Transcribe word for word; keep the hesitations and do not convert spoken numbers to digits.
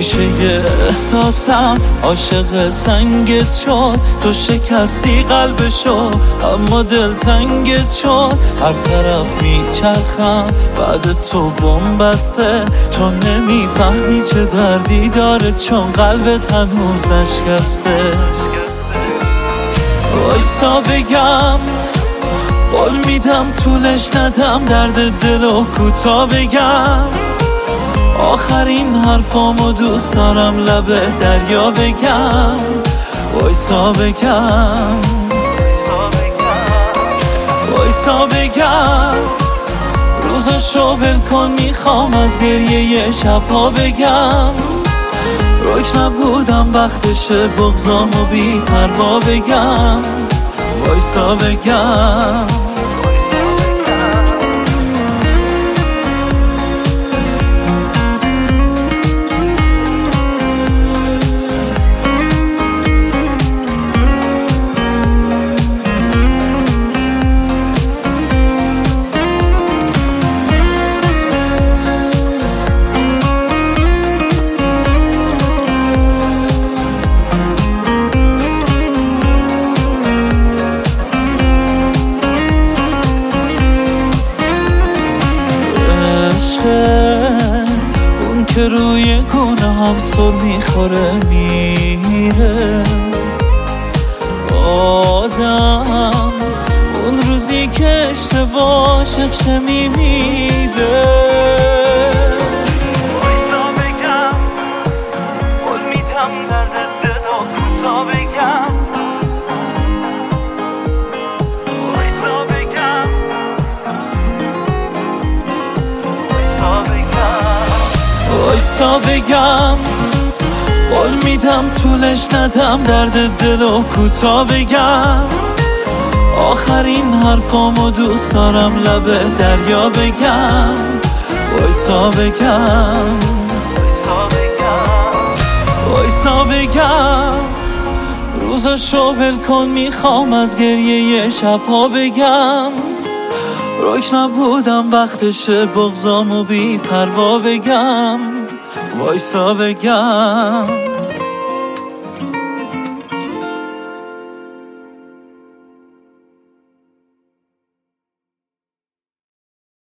ریشه احساسم عاشق سنگت شد. تو شکستی قلبشو اما دل تنگت شد. هر طرف میچرخم بعد تو بم بسته. تو نمیفهمی چه دردی داره چون قلبت هنوز نشکسته. وایسا بگم قول میدم طولش ندم درد دل و کوتا بگم. آخرین حرفامو دوست دارم لب دریا بگم. وایسا بگم وایسا بگم روزاشو ول کن میخوام از گریه شبها بگم. رک نبودم وقتشه بغضامو بی پروا بگم. وایسا بگم اون که روی گونه هم سر میخوره میره. آدم اون روزی که اشتباه شخشه میمیره. وایسا بگم قول میدم درد دل و کوتا بگم. وایسا بگم وایسا بگم قول میدم طولش ندم درد دل و کوتا بگم. آخرین حرفامو دوست دارم لب دریا بگم. وایسا بگم وایسا بگم روزاشو ول کن میخوام از گریه شبها بگم. رک نبودم وقتشه بغضامو بی پروا بگم. وایسا بگم